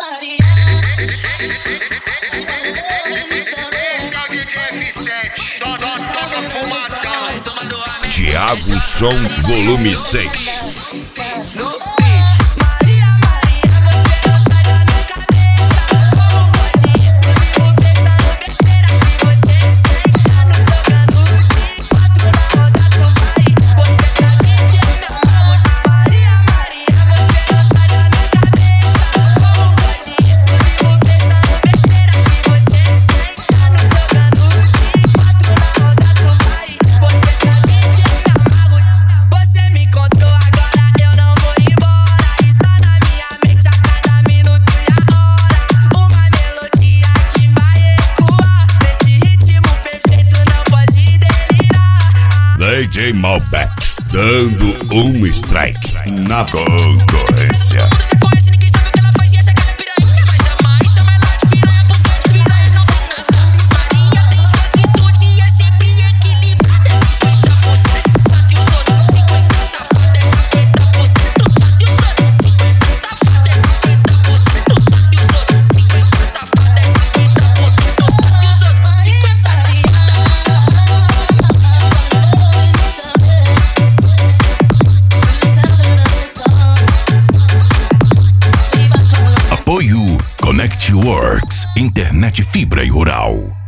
Thiago Som Volume 6. DJ Malbec, dando strike na concorrência. Apoio Connect Works, internet fibra e rural.